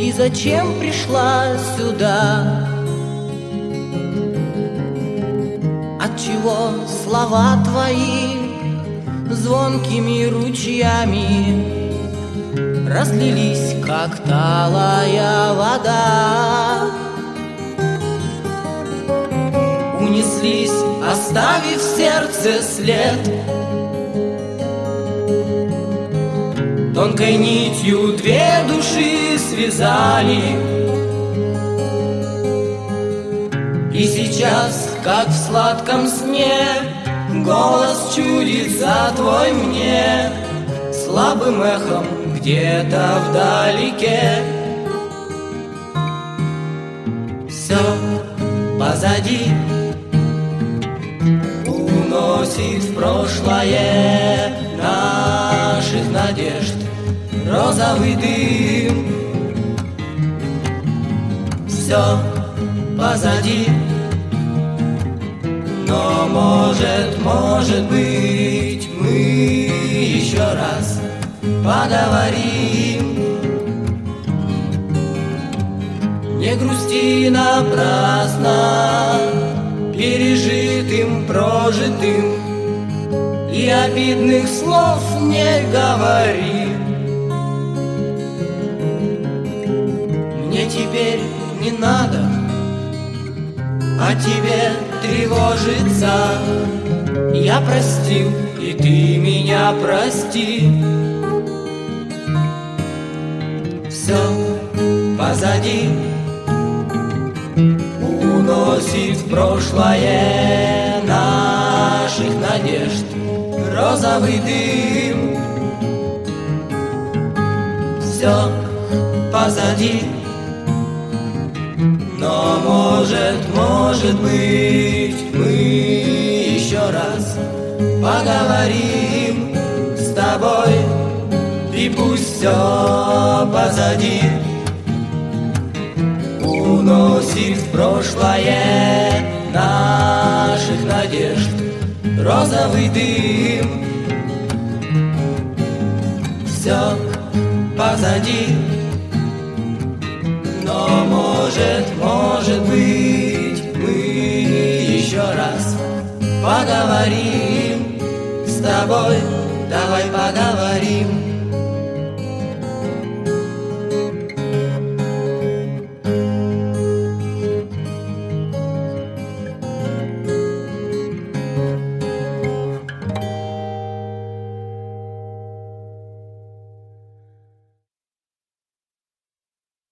И зачем пришла сюда? Отчего слова твои звонкими ручьями разлились, как талая вода? Унеслись, оставив в сердце след. Тонкой нитью две души связали, и сейчас, как в сладком сне, голос чудится твой мне слабым эхом где-то вдалеке. Все позади уносит в прошлое наших надежд розовый дым. Все позади, но может быть, мы еще раз поговорим. Не грусти напрасно пережитым, прожитым, и обидных слов не говори. Мне теперь не надо о тебе тревожиться. Я простил, и ты меня прости. Все позади уносит в прошлое наших надежд розовый дым. Все позади, но может быть, мы еще раз поговорим с тобой. И пусть все позади уносит в прошлое наших надежд розовый дым. Все позади, но может быть, мы еще раз поговорим с тобой. Давай поговорим.